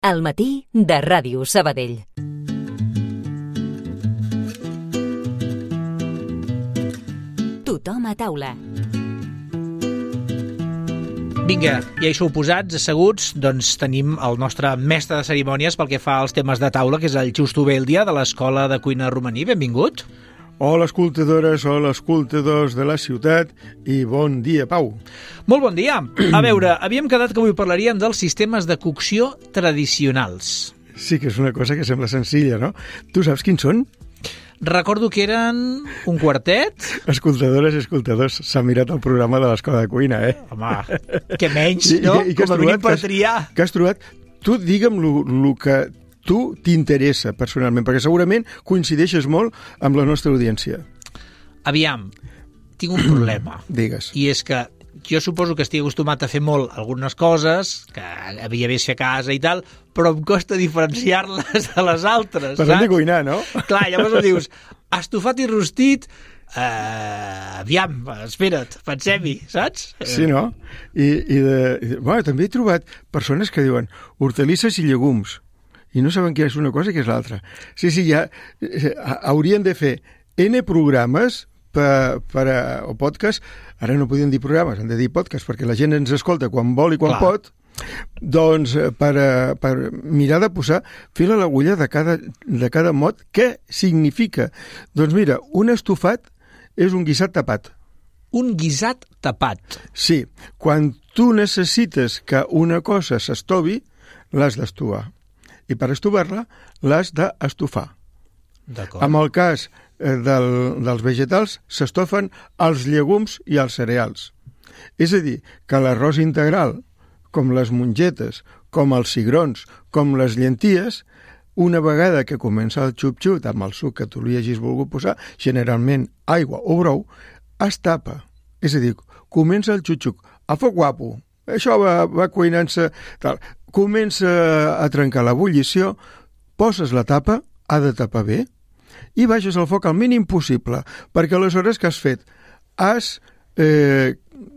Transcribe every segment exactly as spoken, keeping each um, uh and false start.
Al matí de Ràdio Sabadell. Tothom a taula. Vinga, ja hi sou posats, asseguts, doncs tenim el nostre mestre de cerimònies pel que fa als temes de taula, que és el Justo Beldia, de l'Escola de Cuina Romaní. Benvingut. Hola, escoltadores, hola, escoltadors de la ciutat, i bon dia, Pau. Molt bon dia. A veure, havíem quedat que avui parlaríem dels sistemes de cocció tradicionals. Sí que és una cosa que sembla senzilla, no? Tu saps quins són? Recordo que eren un quartet. Escoltadores i escoltadors, s'ha mirat el programa de l'Escola de Cuina, eh? Home, què menys, I, no? I, i Com a mínim per triar. Què has trobat? Tu digue'm el que tu t'interessa personalment, perquè segurament coincideixes molt amb la nostra audiència. Aviam, tinc un problema. Digues. I és que jo suposo que estic acostumat a fer molt algunes coses, que havia vist a casa i tal, però em costa diferenciar-les de les altres. Parlem de cuinar, no? Clar, llavors em dius, estofat i rostit, uh, aviam, espera't, pensem-hi, saps? Sí, no? I, i, de, i de, bueno, també he trobat persones que diuen hortalisses i llegums, i no saben què és una cosa i què és l'altra. Sí, sí, ja eh, haurien de fer N programes per, per a, o podcast. Ara no podien dir programes, han de dir podcast, perquè la gent ens escolta quan vol i quan Clar. pot. Doncs per, a, per mirar de posar fil a l'agulla de cada, de cada mot. Què significa? Doncs mira, un estofat és un guisat tapat. Un guisat tapat. Sí, quan tu necessites que una cosa s'estovi, l'has d'estovar. I per estovar-la l'has d'estofar. D'acord. En el cas eh, del, dels vegetals s'estofen els llegums i els cereals. És a dir, que l'arròs integral, com les mongetes, com els cigrons, com les llenties, una vegada que comença el xup-xup amb el suc que tu li hagis volgut posar, generalment aigua o brou, es tapa. És a dir, comença el xup-xup a foc guapo. Això va, va cuinant-se tal. Comença a trencar l'ebullició, poses la tapa, ha de tapar bé, i baixes el foc al mínim possible, perquè aleshores que has fet? Has eh,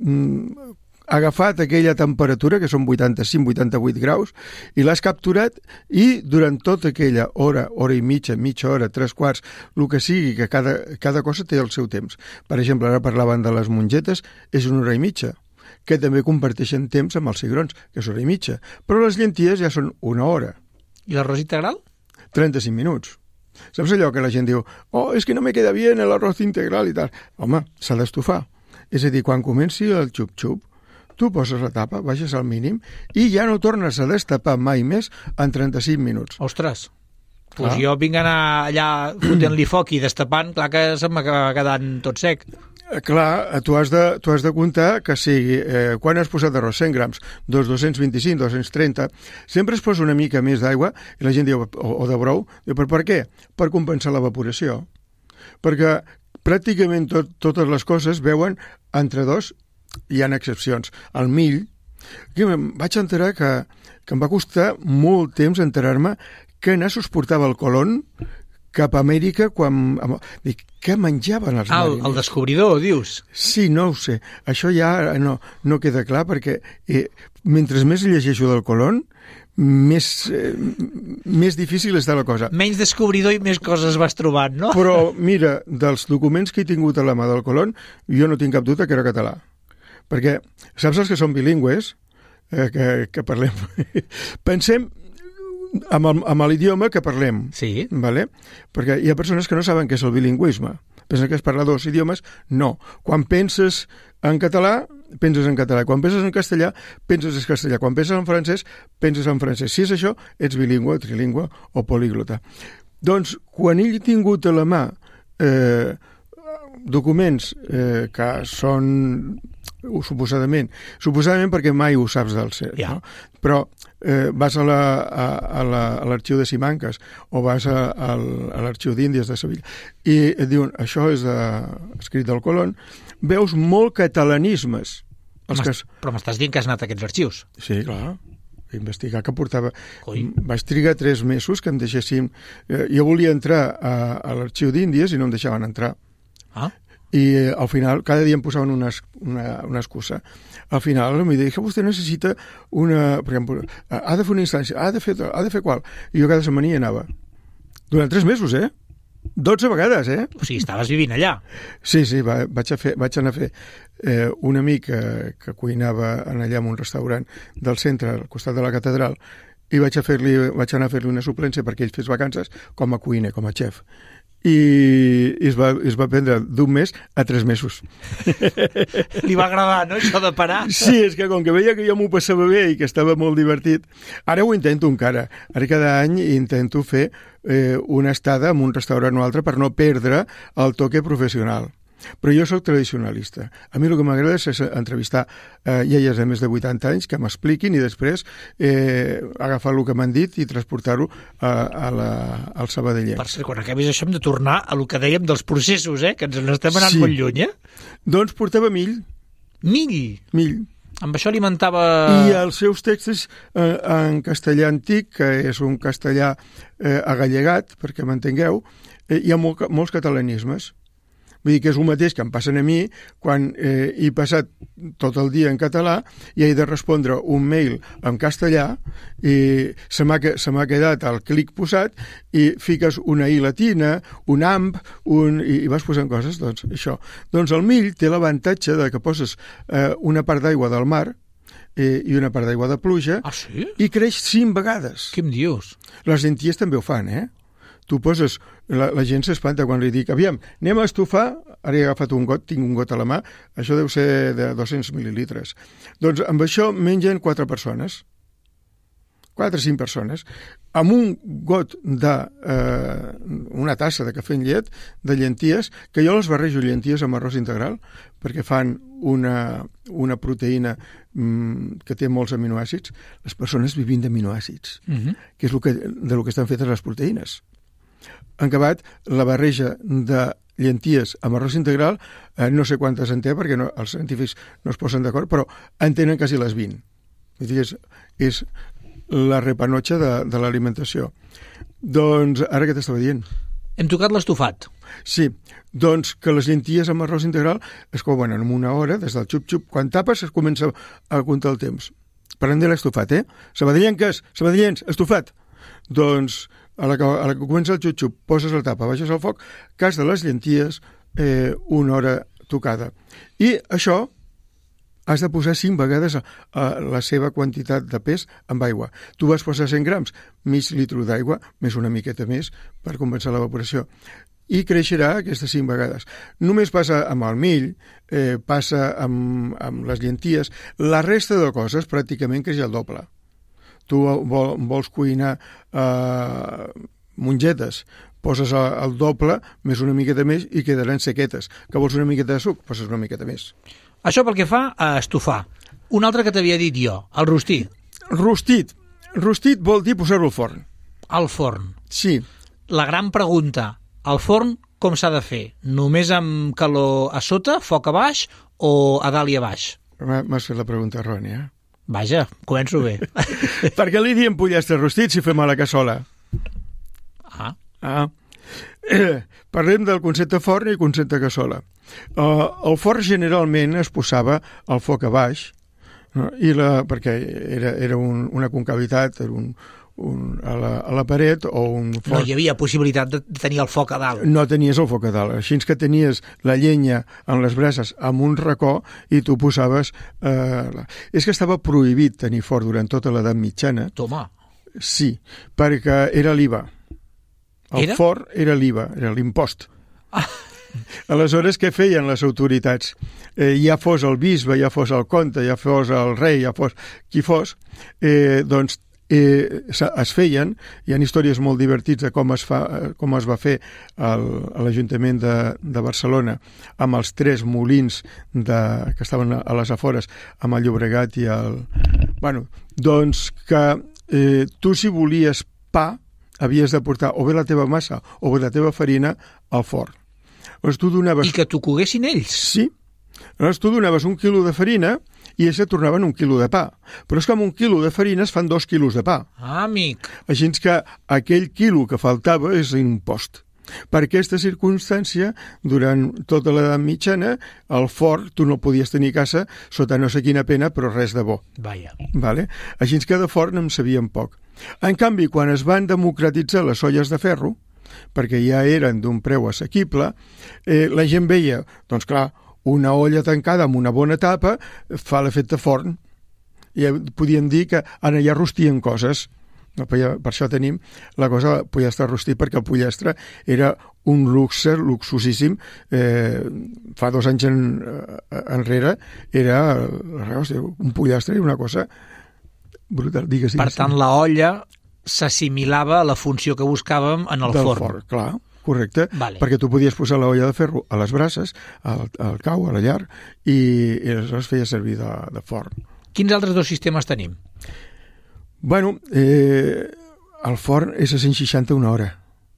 agafat aquella temperatura, que són vuitanta-cinc a vuitanta-vuit graus, i l'has capturat, i durant tota aquella hora, hora i mitja, mitja hora, tres quarts, el que sigui, que cada, cada cosa té el seu temps. Per exemple, ara parlaven de les mongetes, és una hora i mitja, que també comparteixen temps amb els cigrons, que és hora i mitja. Però les llenties ja són una hora. I l'arròs integral? trenta-cinc minuts. Saps allò que la gent diu, oh, és que no me queda bien el arroz integral i tal. Home, s'ha d'estofar. És a dir, quan comenci el xup-xup, tu poses la tapa, baixes al mínim, i ja no tornes a destapar mai més en trenta-cinc minuts. Ostres, doncs jo vinc a anar allà fotent-li foc i destapant, clar que se m'acaba quedant tot sec. Clar, tu has de, tu has de comptar que sigui, eh, quan has posat d'arròs cent grams, dos, dos-cents vint-i-cinc, dos-cents trenta, sempre es posa una mica més d'aigua, i la gent diu, o, o de brou, diu, per, per què? Per compensar l'evaporació. Perquè pràcticament tot, totes les coses veuen entre dos, hi ha excepcions. El mill, que em vaig enterar que, que em va costar molt temps enterar-me que nassos portava el Colón cap a Amèrica quan... Dic, què menjaven els ah, mariners? El descobridor, dius? Sí, no ho sé. Això ja no, no queda clar perquè eh, mentre més llegeixo del Colón, més, eh, més difícil està la cosa. Menys descobridor i més coses vas trobant, no? Però, mira, dels documents que he tingut a la mà del Colón, jo no tinc cap dubte que era català. Perquè, saps els que són bilingües, eh, que, que parlem... Pensem amb, el, amb l'idioma que parlem. Sí. Vale? Perquè hi ha persones que no saben què és el bilingüisme. Pensen que es parla dos idiomes. No. Quan penses en català, penses en català. Quan penses en castellà, penses en castellà. Quan penses en francès, penses en francès. Si és això, ets bilingüe, trilingüe o políglota. Doncs, quan he tingut a la mà eh, documents eh, que són suposadament, suposadament perquè mai ho saps del cert, ja. No? Però eh, vas a l'arxiu de Simancas o vas a, a, a l'arxiu d'Índies de Sevilla i et diuen, això és de, escrit del Colón, veus molt catalanismes. Els que... Però m'estàs dient que has anat a aquests arxius? Sí, clar. Investigar que portava... Coi. Vaig trigar tres mesos que em deixessin... Eh, jo volia entrar a, a l'arxiu d'Índies i no em deixaven entrar. Ah? I eh, al final, cada dia em posaven una, una, una excusa. Al final em deia que vostè necessita una... Per exemple, ha de fer una instància, ha de fer, ha de fer qual? I jo cada setmana hi anava. Durant tres mesos, eh? dotze vegades, eh? O sigui, estaves vivint allà. Sí, sí, va, vaig, a fer, vaig anar a fer eh, un amic que, que cuinava en allà en un restaurant del centre, al costat de la catedral, i vaig, a fer-li, vaig anar a fer-li una suplència perquè ell fes vacances com a cuiner, com a xef. I, i es, va, es va prendre d'un mes a tres mesos. Li va agradar, no?, això de parar. Sí, és que com que veia que jo m'ho passava bé i que estava molt divertit, ara ho intento encara. Ara cada any intento fer eh, una estada en un restaurant o altre per no perdre el toque professional. Però jo sóc tradicionalista. A mi el que m'agrada és entrevistar eh, iaies de més de vuitanta anys que m'expliquin i després eh, agafar el que m'han dit i transportar-ho a, a la, al Sabadellenc. Per cert, quan acabis això hem de tornar a el que dèiem dels processos, eh? Que ens n'estem anant sí. molt lluny, eh? Doncs portava mill. Mill? Mill. Amb això alimentava... I els seus textos eh, en castellà antic, que és un castellà eh, agallegat, perquè m'entengueu, eh, hi ha molt, molts catalanismes. Vull dir que és el mateix que em passen a mi quan eh, he passat tot el dia en català i he de respondre un mail en castellà i se m'ha, se m'ha quedat el clic posat i fiques una i latina, un amb, un, i, i vas posant coses, doncs això. Doncs el mill té l'avantatge de que poses eh, una part d'aigua del mar eh, i una part d'aigua de pluja. Ah, sí? I creix cinc vegades. Què em dius? Les llenties també ho fan, eh? Tu poses, la, la gent s'espanta quan li dic, aviam, anem a estufar, ara he agafat un got, tinc un got a la mà, això deu ser de dos-cents mil·lilitres. Doncs amb això mengen quatre persones, quatre o cinc persones, amb un got de, eh, una tassa de cafè amb llet, de llenties, que jo les barrejo llenties amb arròs integral, perquè fan una, una proteïna mm, que té molts aminoàcids. Les persones vivint d'aminoàcids, Uh-huh. que és el que, de lo que estan fetes les proteïnes. En acabat, la barreja de llenties amb arròs integral, eh, no sé quantes en té, perquè no, els científics no es posen d'acord, però en tenen quasi les vint. Vull dir, és, és la repanotxa de, de l'alimentació. Doncs, ara què t'estava dient? Hem tocat l'estofat. Sí, doncs que les llenties amb arròs integral es couen en una hora, des del xup-xup. Quan tapes es comença a comptar el temps. Parlem de l'estofat, eh? Sabadellenques, sabadellens, estofat. Doncs a la que, a la que comença el xup-xup, poses la tapa, baixes el foc, cas de les llenties, eh, una hora tocada. I això has de posar cinc vegades a, a la seva quantitat de pes amb aigua. Tu vas posar cent grams, mig litre d'aigua, més una miqueta més, per compensar l'evaporació. I creixerà aquestes cinc vegades. Només passa amb el mill, eh, passa amb, amb les llenties, la resta de coses pràcticament creix el doble. Tu vol, vols cuinar eh, mongetes, poses el, el doble, més una miqueta més, i quedaran sequetes. Que vols una miqueta de suc? Poses una miqueta més. Això pel que fa a estofar. Un altre que t'havia dit jo, el rostir. Rostit. Rostit vol dir posar-ho al forn. Al forn. Sí. La gran pregunta, el forn com s'ha de fer? Només amb calor a sota, foc a baix, o a dalt i a baix? M'has fet la pregunta errònia. Vaja, començo bé. Per què li diem pollastre rostit si fem a la cassola? Ah. Ah. Eh, parlem del concepte forn i concepte cassola. Uh, el forn generalment es posava al foc a baix, no? I la, perquè era, era un, una concavitat, era un, un, a, la, a la paret o un forn. No hi havia possibilitat de tenir el foc a dalt. No tenies el foc a dalt, així que tenies la llenya en les brases amb un racó i tu posaves... Eh, la... És que estava prohibit tenir forn durant tota l'edat mitjana. Toma. Sí, perquè era l'I V A. El Era? forn era l'I V A, era l'impost. Ah. Aleshores, què feien les autoritats? Eh, ja fos el bisbe, ja fos el comte, ja fos el rei, ja fos qui fos, eh, doncs eh, es feien, hi ha històries molt divertits de com es, fa, com es va fer el, a l'Ajuntament de, de Barcelona amb els tres molins de, que estaven a les afores, amb el Llobregat i el... Bueno, doncs que eh, tu si volies pa havies de portar o bé la teva massa o bé la teva farina al forn. Llavors tu donaves... I que t'ho coguessin ells? Sí. Llavors tu donaves un quilo de farina i ells et tornaven un quilo de pa. Però és que amb un quilo de farina es fan dos quilos de pa. Ah, amic. Així que aquell quilo que faltava és impost. Per aquesta circumstància, durant tota l'edat mitjana, el forn tu no podies tenir a casa sota no sé quina pena, però res de bo. Vaja. Vale? Així que de forn en sabíem poc. En canvi, quan es van democratitzar les olles de ferro, perquè ja eren d'un preu assequible, eh, la gent veia, doncs clar, una olla tancada amb una bona tapa fa l'efecte forn. I podíem dir que ara ja rostien coses. Per això tenim la cosa del pollastre rostit, perquè el pollastre era un luxe luxosíssim. Eh, fa dos anys en, enrere era un pollastre i una cosa brutal. Digues, digues. Per tant, la olla s'assimilava a la funció que buscàvem en el del forn. forn. Clar, correcte, vale. Perquè tu podies posar l'olla de ferro a les brases, al, al cau, a la llar, i, i aleshores feia servir de, de forn. Quins altres dos sistemes tenim? Bueno, eh, el forn és a cent seixanta una hora.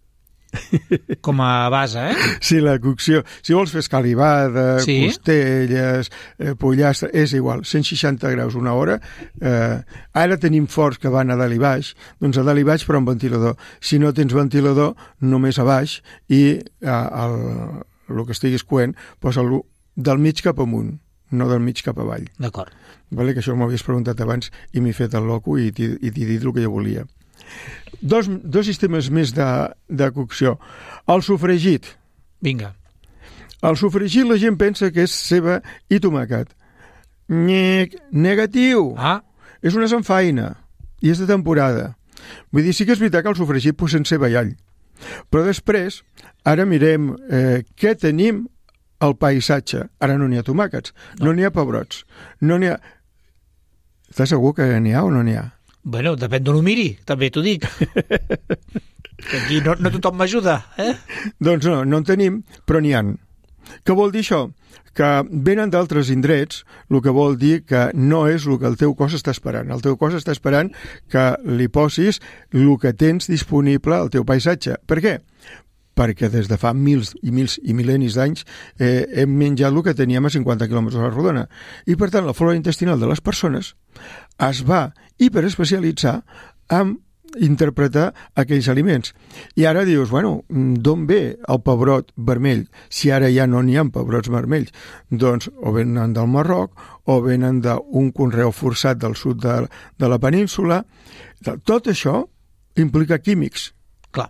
Com a base, eh? Sí, la cocció. Si vols fer escalivada, sí. costelles, eh, pollastre, és igual, cent seixanta graus una hora. Eh, ara tenim forns que van a dalt i baix, doncs a dalt i baix però amb ventilador. Si no tens ventilador, només a baix i eh, el, el que estiguis coent, posa-lo del mig cap amunt, no del mig cap avall. D'acord. Vale, que això m'havies preguntat abans i m'he fet el loco i t'he dit el que jo volia. Dos, dos sistemes més de, de cocció. El sofregit. Vinga. El sofregit la gent pensa que és ceba i tomàquet. Nyec, negatiu. Ah. És una sanfaina i és de temporada. Vull dir, sí que és veritat que el sofregit posem ceba i all. Però després, ara mirem eh, què tenim al paisatge. Ara no n'hi ha tomàquets, no, no n'hi ha pebrots, no n'hi ha... Estàs segur que n'hi ha o no n'hi ha? Bueno, depèn d'on ho miri, també t'ho dic. Aquí no, no tothom m'ajuda, eh? Doncs no, no en tenim, però n'hi ha. Què vol dir això? Que venen d'altres indrets, el que vol dir que no és el que el teu cos està esperant. El teu cos està esperant que li posis el que tens disponible al teu paisatge. Per què? Perquè des de fa mils i mils i mil·lennis d'anys eh, hem menjat el que teníem a cinquanta quilòmetres a la rodona. I, per tant, la flora intestinal de les persones es va hiperespecialitzar en interpretar aquells aliments. I ara dius, bueno, d'on ve el pebrot vermell? Si ara ja no n'hi ha pebrots vermells, doncs o venen del Marroc o venen d'un conreu forçat del sud de, de la península. Tot això implica químics. Clar.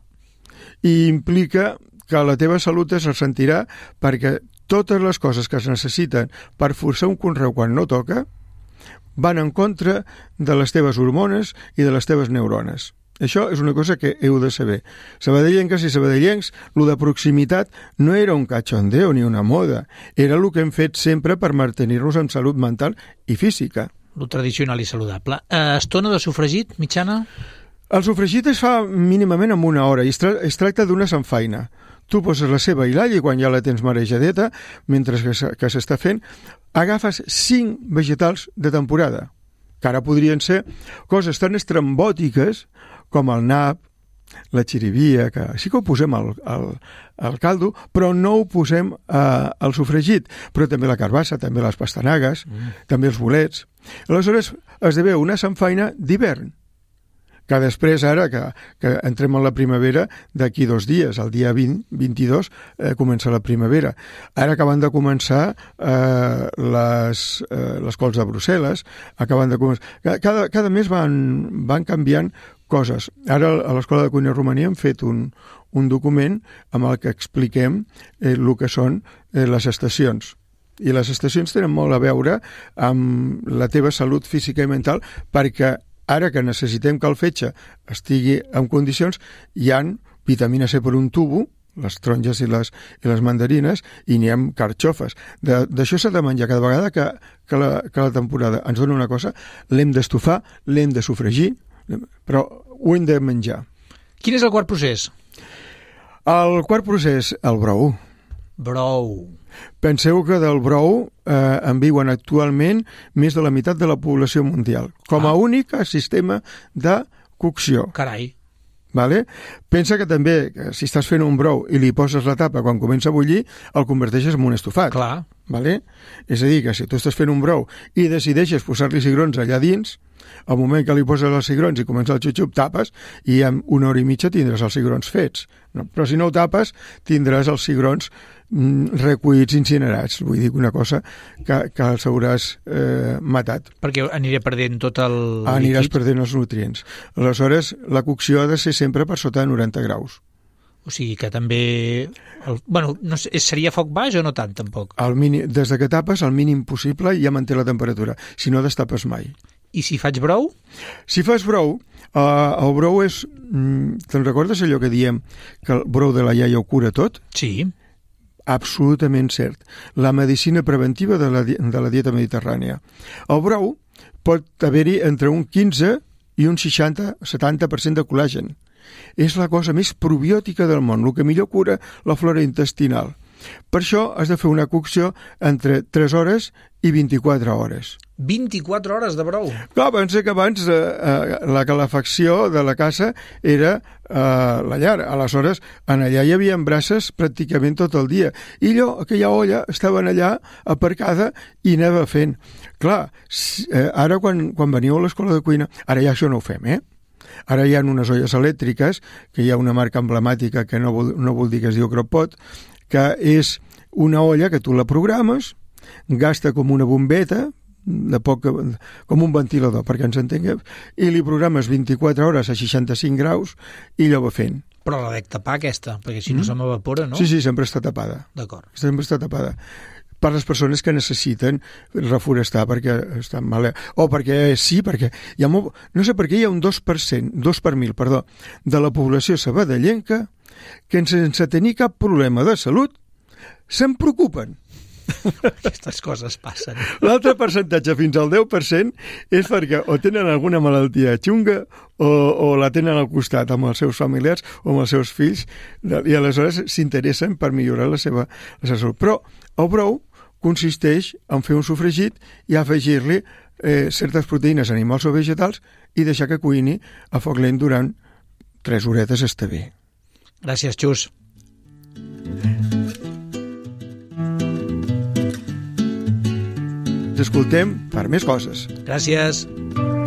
I implica que la teva salut es ressentirà perquè totes les coses que es necessiten per forçar un conreu quan no toca van en contra de les teves hormones i de les teves neurones. Això és una cosa que heu de saber. Sabadellenques i sabadellencs, lo de proximitat no era un cachondeo ni una moda, era el que hem fet sempre per mantenir-nos amb salut mental i física. Lo tradicional i saludable. Eh, estona de sofregit, mitjana? El sofregit es fa mínimament en una hora i es, tra es tracta d'una sanfaina. Tu poses la ceba i l'all i quan ja la tens marejadeta, mentre que s'està fent, agafes cinc vegetals de temporada, que ara podrien ser coses tan estrambòtiques com el nap, la xirivia, que sí que ho posem al, al, al caldo, però no ho posem eh, al sofregit, però també la carbassa, també les pastanagues, mm. també els bolets. Aleshores, esdevé una sanfaina d'hivern, que després, ara que, que entrem en la primavera, d'aquí dos dies, el dia vint, vint-i-dos, eh, comença la primavera. Ara acaben de començar eh, les, eh, les cols de Brussel·les, acaben de començar... Cada, cada mes van, van canviant coses. Ara a l'Escola de Cuina Romaní hem fet un, un document amb el que expliquem eh, el que són eh, les estacions. I les estacions tenen molt a veure amb la teva salut física i mental, perquè ara que necessitem que el fetge estigui en condicions, hi ha vitamina C per un tubo, les taronges i les, i les mandarines, i n'hi ha carxofes. D'això s'ha de menjar cada vegada que, que, la, que la temporada ens dona una cosa, l'hem d'estufar, l'hem de sofregir, però ho hem de menjar. Quin és el quart procés? El quart procés, el brou. Brou. Penseu que del brou eh, en viuen actualment més de la meitat de la població mundial, com a ah. únic sistema de cocció. Carai. Vale? Pensa que també, que si estàs fent un brou i li poses la tapa quan comença a bullir, el converteixes en un estofat. Clar. Vale? És a dir, que si tu estàs fent un brou i decideixes posar-li cigrons allà dins, al moment que li poses els cigrons i comença el xup-xup, tapes i en una hora i mitja tindràs els cigrons fets. No? Però si no ho tapes, tindràs els cigrons mm, recollits, incinerats. Vull dir una cosa que, que els hauràs eh, matat. Perquè aniré perdent tot el Aniràs líquid. perdent els nutrients. Aleshores, la cocció ha de ser sempre per sota de noranta graus. O sigui que també... El, bueno, no sé, seria foc baix o no tant, tampoc? El mínim, des de que tapes, el mínim possible ja manté la temperatura. Si no, destapes mai. I si faig brou? Si fas brou, eh, el brou és... Mm, te'n recordes allò que diem que el brou de la iaia ho cura tot? Sí. Absolutament cert. La medicina preventiva de la, de la dieta mediterrània. El brou pot haver-hi entre un quinze i un seixanta a setanta per cent de col·làgen. És la cosa més probiòtica del món, el que millor cura la flora intestinal. Per això has de fer una cocció entre tres hores i vint-i-quatre hores. vint-i-quatre hores de brou? Clar, pensa que abans eh, eh, la calefacció de la casa era eh, la llar. Aleshores, en allà hi havia brases pràcticament tot el dia. I allò, aquella olla, estaven allà aparcada i anava fent. Clar, si, eh, ara quan, quan veníeu a l'escola de cuina, ara ja això no ho fem, eh? Ara hi ha unes olles elèctriques, que hi ha una marca emblemàtica que no vol, no vol dir que es diu Cropot, que és una olla que tu la programes, gasta com una bombeta, de poc, com un ventilador, perquè ens entenguem, i li programes vint-i-quatre hores a seixanta-cinc graus i allò va fent. Però la dec tapar, aquesta, perquè si no Mm. se m'evapora, no? Sí, sí, sempre està tapada. D'acord. Sempre està tapada. Per les persones que necessiten reforestar perquè estan mal... O perquè sí, perquè hi ha molt... No sé per què hi ha un dos per cent, dos per mil, perdó, de la població sabadellenca que sense tenir cap problema de salut se'n preocupen. Aquestes coses passen. L'altre percentatge, fins al deu per cent, és perquè o tenen alguna malaltia xunga o, o la tenen al costat amb els seus familiars o amb els seus fills i aleshores s'interessen per millorar la seva, la seva salut. Però el brou consisteix en fer un sofregit i afegir-li eh, certes proteïnes animals o vegetals i deixar que cuini a foc lent durant tres horetes està bé. Gràcies, Xus. Ens escoltem per més coses. Gràcies.